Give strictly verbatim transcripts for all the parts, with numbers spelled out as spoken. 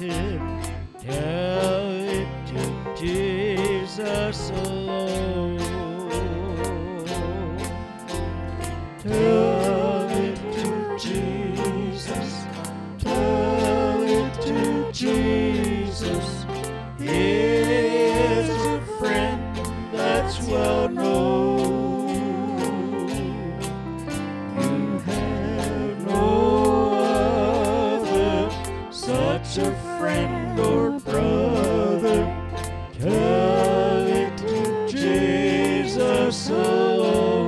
it, tell it to Jesus alone. Tell it to Jesus, tell it to Jesus. He is a friend that's well known. You have no other, such a friend or brother. Tell it to Jesus alone.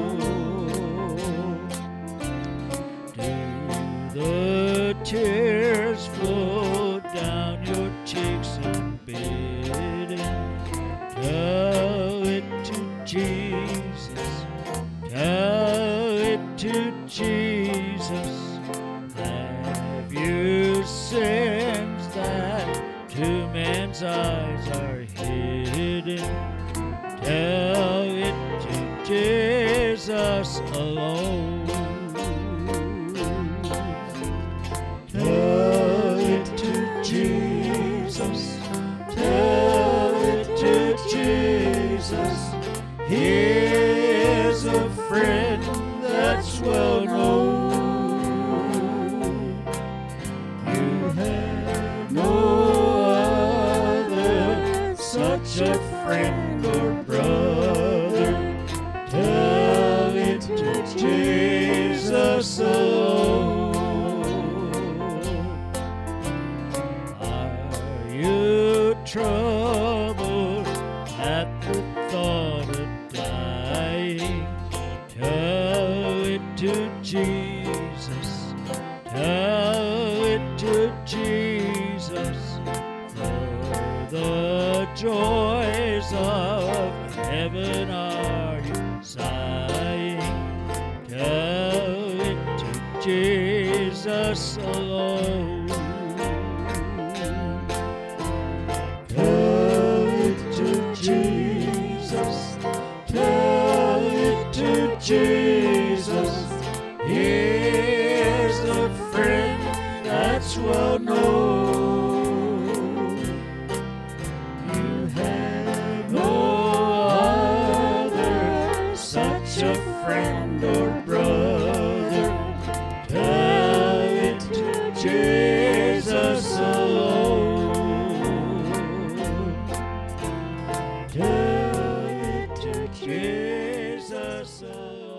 Do the tears flow down your cheeks and bid him? Tell it to Jesus, tell it to Jesus. Have you sins that to man's eyes are hidden? Tell it to Jesus alone. Tell it to Jesus, tell it to Jesus. He is a friend that's well known. You have no other, such a friend or brother. Tell it to Jesus alone. Are you troubled at the thought of dying? Tell it to Jesus, tell it to Jesus. For the joys of heaven are you sighing? Tell it to Jesus alone. Tell it to Jesus, tell it to Jesus. He is the friend that's well known. You have no other, such a friend or brother. Tell it to Jesus alone. Tell it to Jesus alone.